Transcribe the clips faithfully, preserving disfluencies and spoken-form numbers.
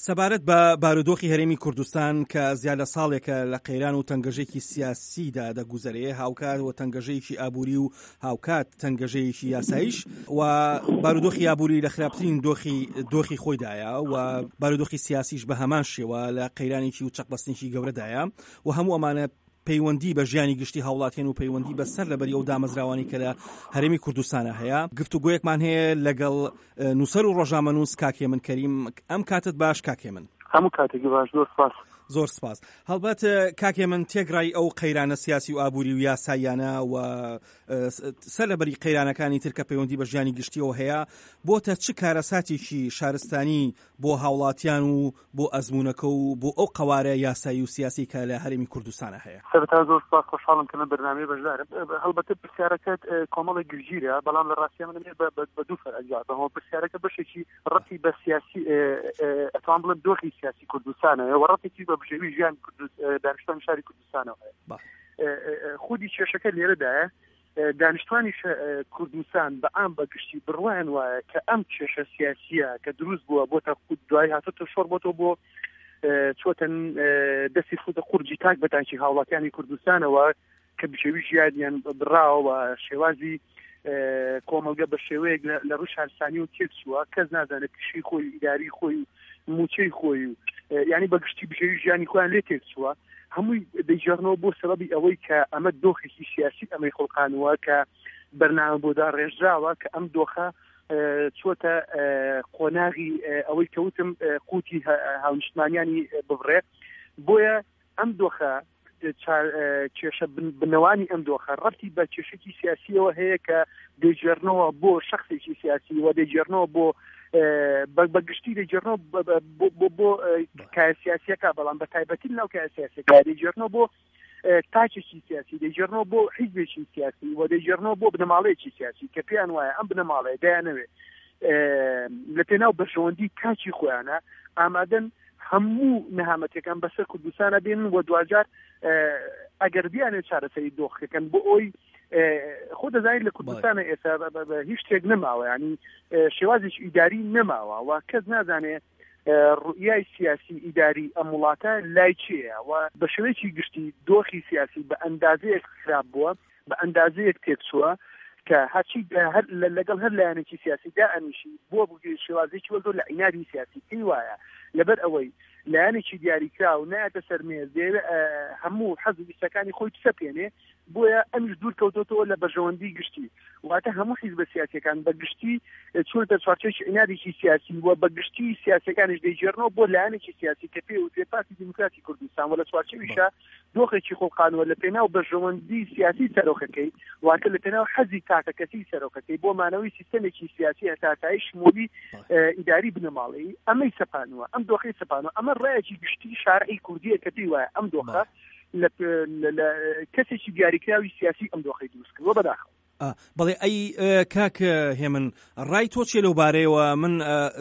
سەبارەت بە بارودۆخی هەرێمی کوردستان کە زیاد لە ساڵێکە لە قەیران و تەنگەژێکی سیاسیدا دەگوزەرێ، هاوکات و تەنگەژەیەکی ئابووری و هاوکات تەنگەژەیەکی یاساییش، و بارودۆخی ئابووری لە خراپترین دۆخی دۆخی خۆیدایە و بارودۆخی سیاسیش بە هەمان شێوە لە قەیرانێکی و چەقبەستنێکی گەورەدایە و هەموو ئەمانە پەیوەندی بە ژیانی گشتی هاوڵاتیان و پەیوەندی بەسەر لەبەری ئەو دامەزراوانی کە لە هەرێمی کوردستانە هەیە. گفتوگۆیەکمان هەیە لەگەڵ نووسەر و ڕۆژنامەنووس کاکێ من کەریم. ئەم کاتت باش کاکێ من. هەموو کاتێکی باش. زۆر سپاس. زۆر سپاس. هەڵبەت کاکێ من تێگڕای ئەو قەیرانە سیاسی و ئابووری و یاساییانە و سەر لەبەری قەیرانەکانی تر کە پەیوەندی بە ژیانی گشتیەوە هەیە، بۆتە چ کارەساتێکی شارستانی بۆ هاوڵاتیان و بۆ ئەزمونەکە و بۆ ئەو قەوارە یاسایی و سیاسی کە لە هەرێمی کوردستانە هەیە؟ سەرەتا زۆر سپاس، خۆشحاڵم کە لەم بەرنامەیە بەشدارم. هەڵبەتە پرسیارەکەت کۆمەڵێک گرژیرە، بەڵام لە ڕاستیە من بە دوو فەرەنجاتەوە. پرسیارەکە بەشێکی ڕەتی بە سیاسی ئەتوان بڵێم دۆخی سیاسی کوردستانەوە و ڕەتێکی بە بژێوی ژیان دانیشتوانی شاری کوردستانەوە هەیە. خودی کێشەکە لێرەدایە دانیشتوانی کوردستان بە ئام بەگشتی بڕوایان وایە کە ئەم کێشە سیاسیە کە دروست بووە بۆتە خود دوای هاتۆتە شۆڕ بۆتەوە بۆ چۆتەن دەستی خودە قورجی تاک بەتانکی هاوڵاتیانی کوردستانەوە کە بژێوی ژیانیان بڕاوە شێوازی کۆمەلگە بە شێوەیەک لە ڕوو شارستانی و تێکچووە، کەس نازانێت کشی خۆی ئیداری خۆی موچەی خۆی و یعنی بەگشتی بژێوی ژیانی خۆیان لێ تێکچووە، هەمووی دەیجێڕنەوە بۆ سەبەبی ئەوەی کە ئەمە دۆخێکی سیاسی ئەمەی خەڵقانەوە کە بەرنامە بۆدا ڕێژراوە کە ئەم دۆخە چۆتە قۆناغی ئەوەی کەوتم قوتی هاونیشتمانیانی ببڕێ. بۆیە ئەم دۆخە کێشە بنەوانی ئەم دۆخە ڕەتی بە کێشێکی سیاسیەوە هەیە کە دەیجێڕنەوە بۆ شخصێکی سیاسی و دەیجێڕنەوە بۆ بەگشتی دەیجێڕنەوە بۆ کای سیاسیەکە، بەڵام بە تایبەتی ناو کای سیاسیەکە دەیجێڕنەوە بۆ تاچێکی سیاسی، دەیجێڕنەوە بۆ حیزبێکی سیاسی و دەیجێڕنەوە بۆ بنەماڵەیەکی سیاسی کە پێیان وایە ئەم بنەماڵەیە دەیانەوێ لە پێناو بەشەوەندی تاچی خۆیانە ئامادەن هەموو نەهامەتەکان بەسەر کوردستانە بێنن و دوجار ئەگەر بیانێت چارەسەری دۆخەکەن بۆ ئەوی خۆ دەزانیت لە کوردستانە ئێستا هیچ شتێک نەماوە، ینی شێوازێکی ئیداری نەماوە و کەس نازانێت ڕوئیای سیاسی ئیداری ئەم وڵاتە لای چییە و بە شێوەیەکی گشتی دۆخی سیاسی بە ئەندازەیەک خراپ بووە، بە ئەندازەیەک تێکچووە کە هەرچی لەگەڵ هەر لایەنێکی سیاسی دائەنیشی بۆ شێوازێکی وەزۆر لە عینادی سیاسی پێی وایە لەبەر ئەوەی لایەنێکی دیاریکرا و نایەتە سەر مێز دەیەوێت هەموو حەزب ویستەکانی خۆی بسەپێنێ، بۆیە ئەمیش دوور کەوتۆتەوە لە بەژەوەندی گشتی، واتە هەموو حیزبە سیاسیەکان بەگشتی چۆنتە چوارچێکی عینادێکی سیاسی و بەگشتی سیاسەکانیش دەیجێڕنەوە بۆ لایەنێکی سیاسی کە پێ وتێ پارتی دیموکراتی کوردستان و لە چوارچێویشە دۆخێکی خۆڵقانەوە لە پێناو بەژەوەندی سیاسی سەرۆکەکەی، واتە لە پێناو حەزی تاکەکەتی سەرۆکەکەی بۆ مانەوەی سیستەمێکی سیاسی هەتاتایی شمولی ئیداری بنەماڵەیی ئەمەی سەپانوە، ئەم دۆخەی سەپانوە. ئەمە ڕایەکی گشتی شارعی کوردیە کە پێی وایە ئەم دۆخە لە کەسێکی دیاریکراوی سیاسی ئەم دۆخەی دروست کردووە بەداخەوە. بەڵێ ئەی کاک هێمن ڕای تۆ چێ لەو بارەیەوە؟ من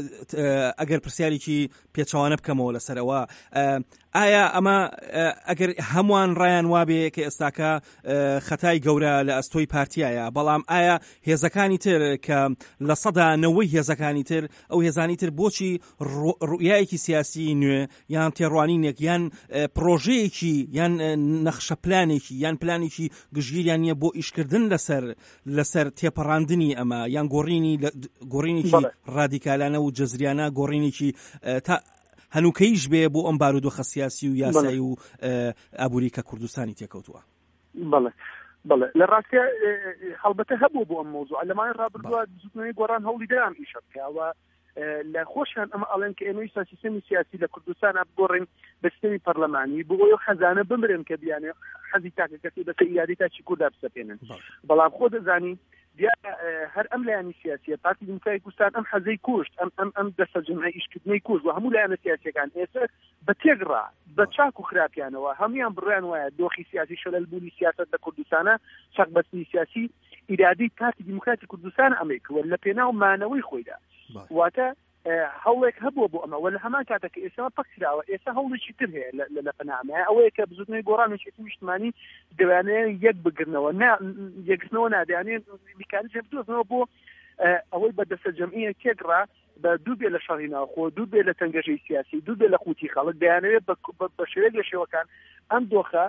ئەگەر پرسیارێکی پێچەوانە بکەمەوە لەسەرەوە، ئایا ئەمە ئەگەر هەمووان ڕایان وابێ کە ئێستاکە خەتای گەورە لە ئەستۆی پارتیایە، بەڵام ئایا هێزەکانی تر کە لە سەدا نەوەی هێزەکانی تر ئەو هێزانی تر بۆچی ڕوئیایەکی سیاسی نوێ یان تێڕوانینێک یان پرۆژەیەکی یان نەخشە پلانێکی یان پلانێکی گژگیریان نییە بۆ ئیشکردن لەسەر لەسەر تێپەڕاندنی ئەمە یان گۆڕینی گۆڕینێکی ڕادیکالانە و جەزریانە گۆڕینێکی تا هەنووکەیش بێ بۆ ئەم بارودۆخە سیاسی و یاسایی و ئابووری کە کوردستانی تێکەوتووە؟ بەڵێ بەڵێ لە ڕاستیە هەڵبەتە هەبوو بۆ ئەم مۆزوع لەمانە ڕابردووە زوتنەوەی گۆڕان هەوڵی دەیان ئیشە بکەوە لە خۆشیان ئەمە ئەڵێن کە ئێمە ئێستا سیستەمی سیاسی لە کوردستانە بگۆڕین بە سیستەمی پەرلەمانی بۆ ئەو خەزانە بمرن کە بیانێ حەزی تاکەکەسی بەسەر ئیداری تاچی کووردا بسەپێنن، بەڵام خۆ دەزانی دیارە هەر ئەم لایەنی سیاسیە پارتی دیموکراتی کوردستان ئەم حەزەی کوشت، ئەم ئەم ئەم دەستە جەمعی ئیشکردنەی کوشت و هەموو لایەنە سیاسیەکان ئێستا بە تێگڕا بە چاک و خراپیانەوە هەمویان بڕیان وایە دۆخی سیاسی شەلەلبوونی سیاسەت لە کوردستانە چەقبەستی سیاسی ئیرادەی پارتی دیموکراتی کوردستان ئەمەی کردووە لە پێناو مانەوەی خۆیدا، واتە هەوڵێک هەبووە بۆ ئەمە وە لە هەمان کاتێککە ئێستا پەکراوە ئێستا هەوڵێکی تر هەیە لە پەنامەیە ئەوەیە کە بزوتنەوەی گۆڕانێکی نیشتمانی دەوانەیە یەک بگرنەوە یەکگرتنەوە نادیانێت میکانیزم بدۆزنەوە بۆ ئەوەی بە دەستە جەمعیە تێگڕا بە دوو بێ لە شەڕی ناوخۆ، دوو بێ لە تەنگەژەی سیاسی، دوو بێ لە قوتی خەڵک دەیانەوێت بە شێوەیەک لە شێوەکان ئەم دۆخە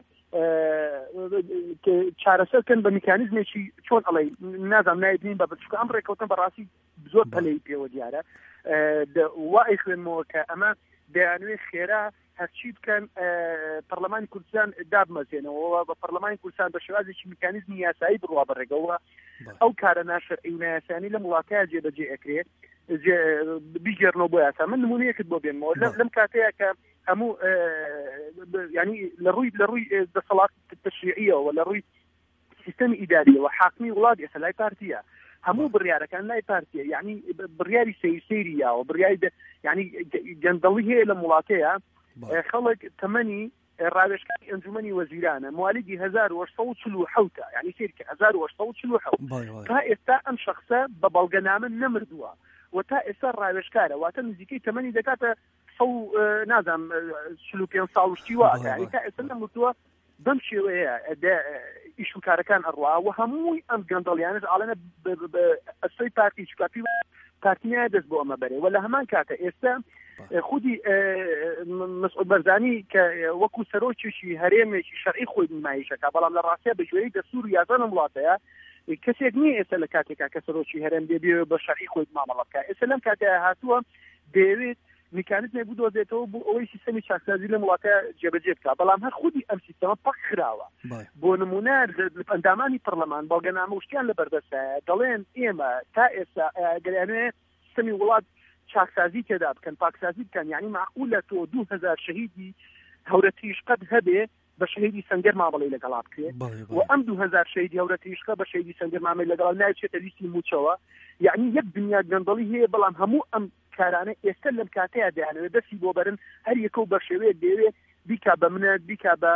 چارەسەرکەن بە میکانیزمێکی چۆن ئەڵێ نازانم نایبین بە بچووکە ئەم ڕێکەوتن بەڕاستی زۆر پەلەی پێوە دیارە وای خوێنمەوە کە ئەمە دەیانوێت خێرا هەرچی بکەن پەرلەمانی کوردستان دابمەزێنەوە بە پەرلەمانی کوردستان بە شێوازێکی میکانیزمی یاسایی بڕوا بەڕێگەوە ئەو کارە ناشەرعی و نایاسانی لە وڵاتەیە جێبەجێ ئەکرێت بیگەڕنەوە بۆ یاسا. من نمونەیەکت بۆ بێنمەوە لەم کاتەیە کە هەموو ینی لە ڕووی لە ڕووی دەسەڵات تەشریعیەوە لە ڕووی سیستەمی ئیداریەوە حاکمی وڵات ئێستا لای پارتیە، هەموو بڕیارەکان لای پارتیە، یعنی بڕیاری سەیسەیریاوە بڕیاری ینی گەندەڵی هەیە لە وڵاتەیە خەڵک تەمەنی ڕاوێژکاری ئەنجومەنی وەزیرانە موالیدی هەزار و هەشت سەد و چل و حەوتە، یعنی سێرکە هەزار و هەشت سەد و چل و حەوت تا ئێستا ئەم شەخصە بە بەڵگەنامە نەمردووە و تا ئێستا ڕاوێژکارە، واتە نزیکەی تەمەنی دەکاتە نازانم چل و پێنج ساڵ شتی واتە، یعنی تا ئێستا نەمردووە. بەم شێوەیە ئیش و کارەکان ئەڕوا و هەمووی ئەم گەندەڵیانش ئاڵێنە ئەسۆی پارتی چکاپی پارتیایە دەست بۆ ئەمە بەرێ و لە هەمان کاتە ئێستا خودی مەسعود بەرزانی کە وەکو سەرۆکیشی هەرێمێکی شەرعی خۆی نمایشەکە، بەڵام لە ڕاستیە بە ژێرەی دەستور و یاسا لەم وڵاتەیە کەسێک نییە ئێستا لە کاتێکا کە سەرۆکی هەرێم دەبێ بە شەرعی خۆی مامەڵە بکات. ئێستا لەم کاتەیە هاتووە دەیەوێت میکانیزمی بدۆزێتەوە بۆ ئەوەی سیستەمی چاکسازی لە وڵاتە جێبەجێ بکات، بەڵام هەر خودی ئەم سیستەمە پەک خراوە. بۆ نمونە ئەندامانی پەرلەمان بەڵگەنامە وشتیان لە بەردەستایە دەڵێن ئێمە تا ئێستا گەیانوێ سیستەمی وڵات چاکسازی تێدا بکەن، پاکسازی بکەن، یعنی معقولە تۆ دوو هەزار شەهیدی هەورە تیشقەت هەبێ بە شەهیدی سەنگەر مامەڵەی لەگەڵا بکرێت و ئەم دوو هەزار شەهیدی هەورە تیشقە بە شەهیدی سەنگەر مامەڵەی لەگەڵا ناوچێتە لیستی موچەوە، یعنی یەک دنیا گەندەڵی هەیە، بەڵام هەموو ئەم کارانە ئێستا لەم کاتەیە دەیانەوێت دەستی بۆ بەرن هەر یەکە و بە شێوەیە دەیەوێت بیکا بە منەت بیکا بە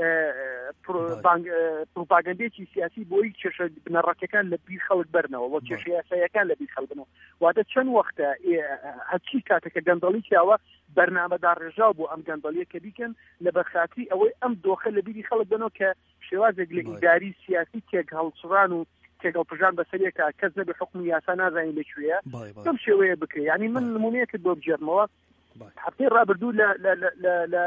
پروپاگەندێکی سیاسی بۆی کێشە بنەڕەتەکان لە بیر خەڵک بەرنەوە و کێشە یاساییەکان لە بیر خەڵبنەوە. واتە چەند وەختە هەرچی کاتێکە گەندەڵی کیاوە بەرنامەدا ڕێژاو بۆ ئەم گەندەڵیە کە بیکەن لە بەرخاتی ئەوەی ئەم دۆخە لە بیری خەڵک بنەوە کە شێوازێک لە ئیداری سیاسی تێک هەڵسڕان و تێگەڵ پژان بەسەرێکە کەس نەبێ حکمی یاسا نازانین لەکوێیە بەم شێوەیە بکرێت. یعنی من نمونەیەکت بۆ بجێڕمەوە هەفتەی ڕابردوو لە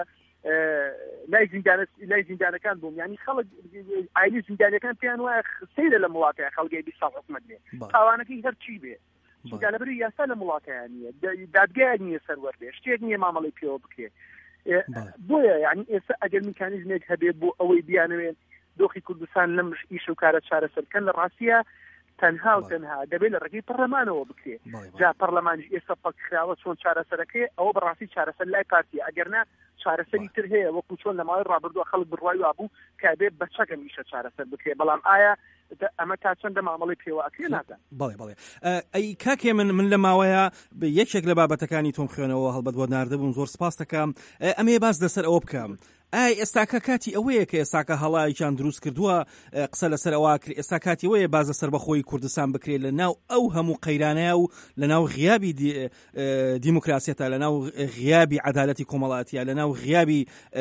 لای زیندانەکان بووم، یعنی خەڵک ئایلی زیندانەکان پێیان وایە سەیرە لە وڵاتەیە خەڵگەی بیست ساڵ حکومەت بێ تاوانەکەی هەرچی بێ لەبەری یاسا لە وڵاتەیە نییە، دادگای نییە سەروەردێ، شتێک نییە مامەڵی پێوە بکرێت. بۆیە یعنی ئێستا ئەگەر میکانیزمێک هەبێت بۆ ئەوەی بیانەوێت دۆخی کوردستان لەم ئیش و کارە چارەسەرکەن لە ڕاستیە تەنها و تەنها دەبێت لە ڕێگەی پەرلەمانەوە بکرێت. جا پەرلەمانیش ئێستا پەکراوە چۆن چارەسەرەکەی ئەوە بەڕاستی چارەسەر لای پارتیە، ئەگەرنا چارەسەری تر هەیە وەکو چۆن لە ماوەی ڕابردووە خەڵک بڕوای وابوو کە بێت بە چەکەم ئیشە چارەسەر بکرێت، بەڵام ئایا ئەمە تا چەندە مامەڵی پێوە ئەکرێ ناتە. بەڵێ بەڵێ ئەی کاکێ من من لە ماوەیە یەکێک لە بابەتەکانی تۆم خوێنەوە هەڵبەت بۆ ناردەبووم، زۆر سپاس دەکەم. ئەمێ باس لەسەر ئەوە بکەم، ئای ئێستاکە کاتی ئەوەیە کە ئێستاکە هەڵایەکیان دروست کردووە قسە لەسەر ئەوە کرد، ئێستا کاتی ئەوەیە باز لەسەر بەخۆی کوردستان بکرێت لە ناو ئەو هەموو قەیرانەیە و لە ناو غیابی دیموکراسیەتە، لە ناو غیابی عەدالەتی کۆمەڵاتیە، لە ناو غیابی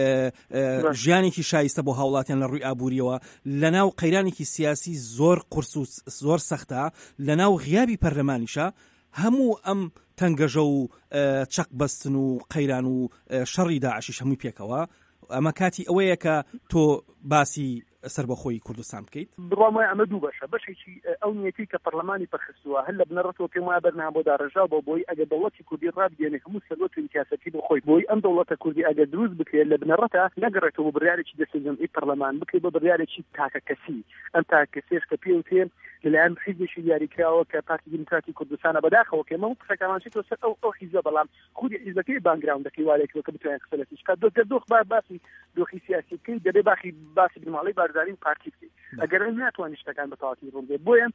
ژیانێکی شایستە بۆ هاوڵاتیان لە ڕووی ئابووریەوە، لە ناو قەیرانێکی سیاسی زۆر قورس و زۆر سەختە، لە ناو غیابی پەرلەمانیشە، هەموو ئەم تەنگەژە و چەق بەستن و قەیران و شەڕی داعشیش هەمووی پێکەوە. ئەمە کاتی ئەوەیە کە تۆ باسی سربەخۆی کوردستان بکەیت. بڕام وایە ئەمە دوو بەشە، بەشێکی ئەو نیەتی کە پەرلەمانی پەرخستووە هەر لە بنەڕەتەوە پێم وایە بەرنامە بۆ داڕێژاو بۆ بۆی ئەگەر دەوڵەتی کوردی ڕابگەێنێ هەموو سەرۆت و ئیمتیازەتی بۆ خۆی بۆی ئەم دەوڵەتە کوردی ئەگەر دروست بکرێت لە بنەڕەتە نەگەڕێتەوە بۆ بڕیارێکی دەستی جەمعی پەرلەمان بکرێت بۆ بڕیارێکی تاکە کەسی، ئەم تاکە کەسێش کە پێوتێ لەلایەن حیزبێکی دیاریکراوە کە پارتی دیموکراتی کوردستانە بەداخەوە کە هەموو قسەکانمان چێتەوە سەر ئەو ئەو حیزبە، بەڵام خودی حیزبەکەی بانگراوندەکەی وارێکەوە کە بتوانێت قسە لەسەر بکات. دۆ دۆخ باسی دۆخی سیاسی بکەیت دەبێ باخی باسی بنەماڵەی بارزانی و پارتی بکەیت، ئەگەر ناتوانانی شتەکان بە تەواوی ڕوون بێت. بۆیە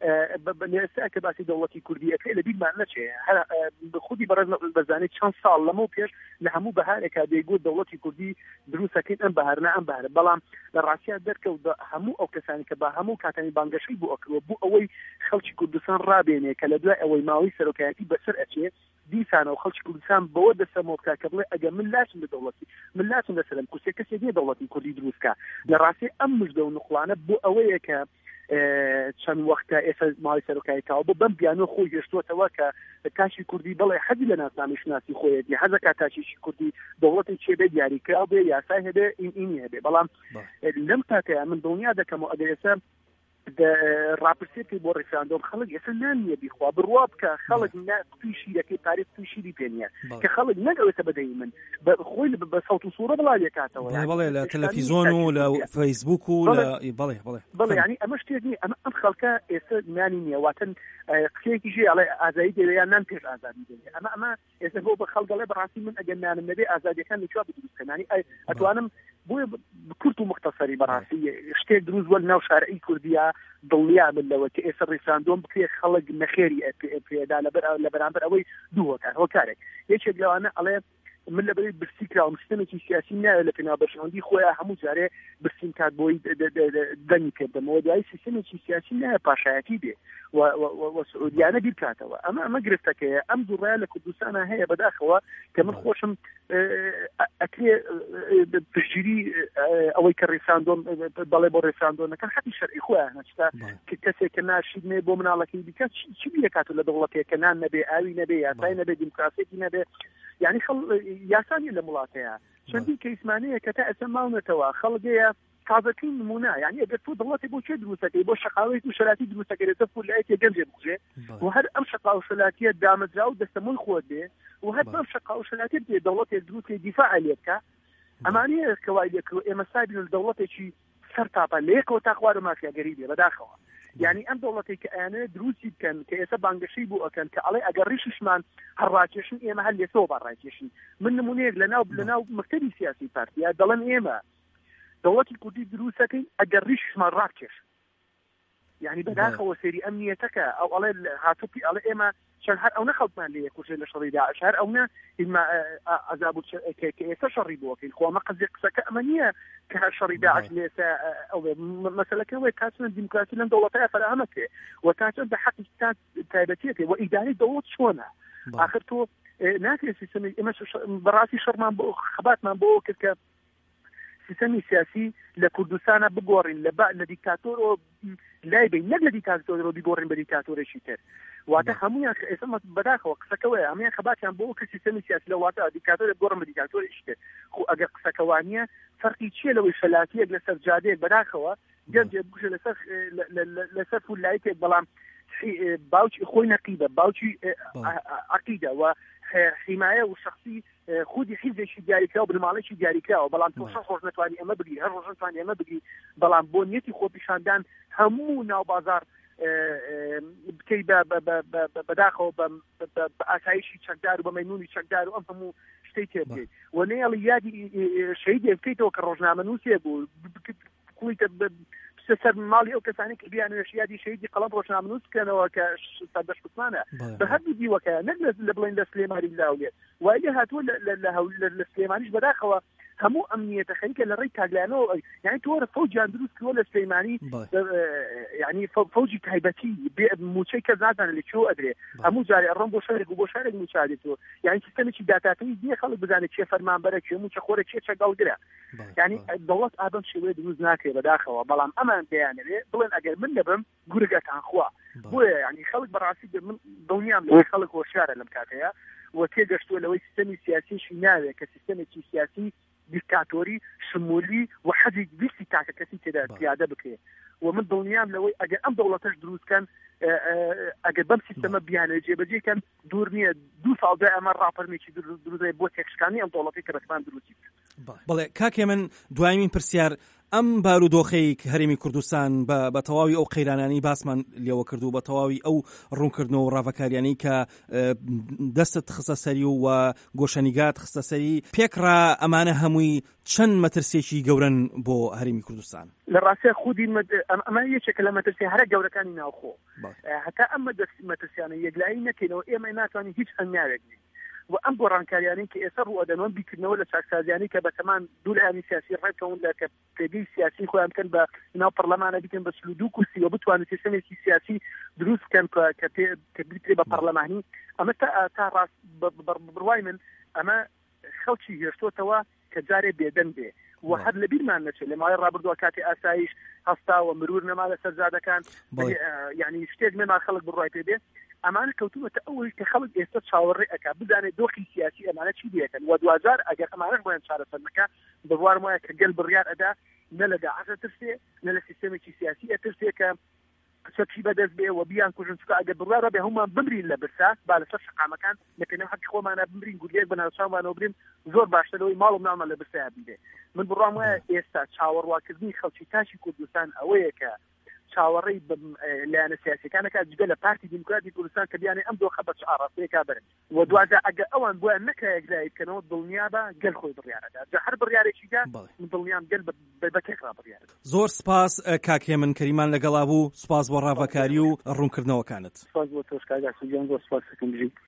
ئێستا کە باسی دەوڵەتی کوردی ئەکرێت لە بیرمان نەچێ، خودی بەڕێز بەرزانی چەند ساڵ لەمەوە پێش لە هەموو بەهارێکا دەیگوت دەوڵەتی کوردی دروستەکەین ئەم بەهارە ئەم بەهارە، بەڵام لە ڕاستیە دەرکەوت هەموو ئەو کەسانی کە بە هەموو کاتانی بانگەشەی بوو ئەکرۆ بوو ئەوەی خەڵکی کوردستان ڕابێنێ کە لە دوای ئەوەی ماوەی سەرۆکایەتی بەسەر ئەچێت دیسانەوە خەڵکی کوردستان بەوە دەسەمەوە کە بڵێ ئەگەر من لاشم لە دەوڵەتی من لاشم لەسەرم کوسێ کەسێک نییە دەوڵەتی کوردی دروستکە. لە ڕاستی ئەم مژدە و نوقڵانە بۆ ئەوەیە کە چەند وەختە ئێستا ماوەی سەرۆکایەتەوە بۆ بەم بیانۆ خۆی هێشتووەتەوە کە تاشی کوردی بڵێ حەزی لە ناسنامەی شناسی خۆیەتی حەزەکە تاشیشی کوردی دەوڵەتی چێبێ دیاریکرا بێ یاسای هەبێ ئینی هەبێ بەڵام لەم کاتەیە من دڵنیا دەکەم و ئەگەر ئێستا ڕاپرسێتی بۆ ڕێفراندۆم خەڵک ئێستا نانیە بیخوا بڕوا بکە خەڵک توی شیرەکەی تاریخ توی شیری پێنیە کە خەڵک نەگەوێتە بەدەی من خۆی بە سەوت و سوورە بڵاو دێکاتەوە بڵێ لە تەلەڤیزۆن و لە فەیسبوک و لە بڵێ بڵێ بڵێ ینی ئەمە شتێک نیە ئەمە ئەم خەڵکە ئێستا نانی نییە واتن قسەیەکی ژێ ئەڵێ ئازادی دەوێت یان نان پێش ئازادی دەوێت ئەمە ئەمە ئێستا بۆ بە خەڵگەڵێ بەڕاستی من ئەگەر نانم نەبێ ئازادیەکان لەکوێ بدروستکەنانی ئەتوانم بۆیە کورت و مختصری بەڕاستی شتێک دروست وەل ناو شارعی کوردیە دڵنیا من لەوە کە ئێستا ڕێساندۆم بکرێ خەڵک نەخێری پێدا لە بەرامبەر ئەوەی دوو هۆکار هۆکارێک یەکێک لەوانە ئەڵێ من لەبەری برسی کراوم سیستەمێکی سیاسی نایە لە پێناوبەرژەوەندی خۆیان هەموو جارێ برسیم کات بۆی دەنگی کردمەوە دوای سیستەمێکی سیاسی نایە پاشایەتی بێ و سعودیانە بیر کاتەوە ئەمە ئەمە گرفتەکەیە ئەم دووڕایە لە کوردستانە هەیە بەداخەوە کە من خۆشم ئەکرێ پشتگیری ئەوەی کە ڕێساندۆم بەڵێ بۆ ڕێساندۆنەکە حەتی شەرعی خۆیان هەچتا کە کەسێک کە ناشیدنێ بۆ مناڵەکەی دیکە چی بیرە کاتو لە دەوڵەتێکە نان نەبێ ئاوی نەبێ یاسای نەبێ دیموکراسێکی نەبێ یعنی خەڵ یاسانی لە وڵاتەیە چەندی کەیسمانەیە کە تا ئەسە ماونەتەوە خەڵگەیە تازەکەی نمونە یعنی ئەگەر تۆ دەوڵەتی بۆ چێ دروستەکەی بۆ شەقاوەت و شەلاتی دروستەکەرێتە پولایەتی گەنجێ بکوژێ و هەر ئەم شەقا و شەلاتیە دامەزرا و دەستەمۆی خۆت بێ و هەر بەم شەقا و شەلاتی بێ دەوڵەتێک دروستکەی دیفاع لێ بکە ئەمانەیە کەوای لێکرد ئێمە سابین دەوڵەتێکی سەر تاپە لە یەکەوە تا خوارە مافیاگەری بێ بەداخەوە یعنی ئەم دەوڵەتی کە ئەیانەیە دروستی بکەن کە ئێستا بانگەشەی بۆ ئەکەن کە ئەڵێ ئەگەر ڕیششمان هەڕاکێشن ئێمە هەر لێسەوە بەڕاکێشین من نمونەیەک لەناو لەناو مەکتەبی سیاسی پارتیا دەڵێن ئێمە دەوڵەتی کوردی دروستەکەی ئەگەر ڕیششمان ڕاکێش یعنی بەداخەوە سێری ئەمنیەتەکە ئەو ئەڵێ هاتووی ئەڵێ ئێمە چەند هەر ئەو نەخەڵکمان لێ کوژێ لە شەڕی داعش هەر ئەوە ئیما عەزاب کە ئێستا شەڕی بۆکەین خۆ ئەمە قەزێ قسەکە ئەمە نییە کە هەر شەڕی داعش لێسا ئەو مەسەلەکە وێ کاتن دیموکراسی لەم دەوڵەتەیە فراهەمەکرێ و کاتن بە حەقی تایبەتیەکێ و ئیداری دەوڵەت چۆنە آخر تۆ ناکرێت سیستەمی ئێمە بەڕاستی شەڕمان بۆ خەباتمان بۆ کرد کە سیستەمی سیاسی لە کوردستانە بگۆڕین لە لە دیکتاتۆر لای بین نەک لە دیکتاتۆر بگۆڕین بە دیکتاتۆرێکی تر واتە هەمویان ئێستا بەداخەوە قسەکەوەیە هەمویان خەباتیان بۆ کە سیستەمی سیاسی لە واتە دیکتاتۆر بگۆڕن بە دیکتاتۆرێکی تر خۆ ئەگەر قسەکەوانیە فەرقی چییە لەوەی فەلاتیەک لەسەر جادەیەک بەداخەوە گەنجێک بکوژە لەسەر لەسەر فولایەکێک بەڵام باوکی خۆی نەقیبە باوکی عەقیدە و حمایە و شخصی خودی حیزێکی دیاریکراوە بنەماڵێکی دیاریکراوە بەڵام تۆ شەش ڕۆژ نەتوانی ئەمە بگری هەر ڕۆژ نەتوانی ئەمە بگری بەڵام بۆ نیەتی خۆ پیشاندان هەموو ناو بازار بکەی بەداخەوە بە ئاسایشی چەکدار و بە مەیمونی چەکدار و ئەم هەموو شتەی تێ بکەیت و نەیەڵی یادی شەیدێ بکەیتەوە کە ڕۆژنامەنووسێ بوو سەر ماڵی ئەو کەسانی کە بیان یادی شەیدی قەڵەم ڕۆژنامەنووس بکەنەوە کە سەردەش بسمانە بە هەردوو دیوەکە نەک لە بڵێن لە سلێمانی لاولێت وایە هاتووە لە سلێمانیش بەداخەوە هەموو ئەمنیەتە خەریکە لە ڕێی تاگلانەوە یعنی تۆرە فەوجیان دروست کردووە لە سلێمانی یعنی فەوجی تایبەتی موچەی کە زادانە لە چۆ ئەدرێ هەموو جارێ ئەڕۆم بۆ شارێک و بۆ شارێک موچادێتەوە یعنی سیستەمێکی داتاکەی دیە خەڵک بزانێت چێ فەرمانبەرە چێ موچە خۆرە چێ چەگەڵگرە یعنی دەوڵەت ئابەم شێوەیە دروست ناکرێت بەداخەوە بەڵام ئەمان دەیانەوێ بڵێن ئەگەر من لەبم گورگەتان خوا بۆیە یعنی خەڵک بەڕاستی من دڵنیام لەوەی خەڵک هۆشیارە لەم کاتەیە و تێگەشتووە لەوەی سیستەمی سیاسیشی ناوێت کە سیستەمێکی سیاسی دیکتاتۆری شمولی و حەزی ویستی تاکە کەسی تێدا پیادە بکرێت و من دڵنیام لەوەی ئەگەر ئەم دەوڵەتەش دروستکەن ئەگەر بەم سیستەمە بیانە جێبەجێکەن دوور نییە دوو ساڵ دوای ئەمە ڕاپەرمێکی دروستێ بۆ تێکشکانی ئەم دەوڵەتی کە بەتمان دروستی بڵێ کاکێ من دوایمین پرسیار ئەم بارودۆخەی هەرێمی کوردستان بە تەواوی ئەو قەیرانانی باسمان لێوە کردو بە تەواوی ئەو ڕوونکردنەوە و ڕاوەکاریانی کە دەستت خستە سەری و گۆشەنیگات خستە سەری پێکڕا ئەمانە هەمووی چەند مەترسێکی گەورن بۆ هەرێمی کوردستان لە ڕاستە خودی ئەمە یەکێکە لە مەترسی هەرە گەورەکانی ناوخۆ هەتا ئەم مەترسیانە یەکلایی نەکەینەوە ئێمە ناتوانین هیچ هەنگاوێک و ئەم گۆڕانکاریانی کە ئێستا ڕوئەدەنەوە بیکردنەوە لە چاکسازیانی کە بەتەمان دوو لایانی سیاسی ڕێکەون لە کە پێگەی سیاسی خۆیان بکەن بە ناو پەرلەمانە بکەن بە سلودو کورسی و بتوانن سیستەمێکی سیاسی دروست بکەن کە بکرێ بە پەرلەمانی ئەمە تا ڕاست بڕوای من ئەمە خەڵکی هێشتۆتەوە کە جارێ بێدەن بێ و هەر لەبیرمان نەچێت لە ماوەی ڕابردووە کاتی ئاسایش هەستا و مرور نەما لە سەرجادەکان یعنی شتێک نەما خەڵک بڕای پێ بێت ئەمانە کەوتومەتە ئەوەی کە خەڵک ئێستا چاوەڕێ ئەکا بزانێت دۆخی سیاسی ئەمانە چی دێتن و دوجار ئەگەر ئەمانەش بۆیان چارەسەر نەکا بڕوارم وایە کە گەل بڕیار ئەدا نە لە داعش ترسێ نە لە سیستەمێکی سیاسی ئەترسێ کە سەرچی بەدەست بێ و بیان کوژن چکە ئەگەر بڕوارە بێ هەمومان بمرین لە برسا با لەسەر شقامەکان لەکەنێو حەقی خۆمانە بمرین گولێک بەناوچاومانەوە برین زۆر باشترەوەی ماڵ و ناڵمان لە برسا بێ من بڕوام وایە ئێستا چاوەڕواکردنی خەڵکی تاشی کوردستان ئەوەیە کە چاوەڕێی لایەنە سیاسیەکانەکە جگە لە پارتی دیموکراتی کوردستان کە بیانێ ئەم دۆخە بە ئاڕاستەیەکا بەرن و دوازە ئەگە ئەوان بۆیان نەکرا یەکلای بکەنەوە دڵنیابە گەل خۆی بڕیارەدا جا هەر بڕیارێکیدا من دڵنیام گەل بەکێکرا بڕیارەدا. زۆر سپاس کاک هێمن کەریمان لەگەڵا بوو، سپاس بۆ ڕاوەکاری و ڕوونکردنەوەکانت. سپاس بۆ تۆش کاک ئاسوودیان، زۆر سپاس دەکەم.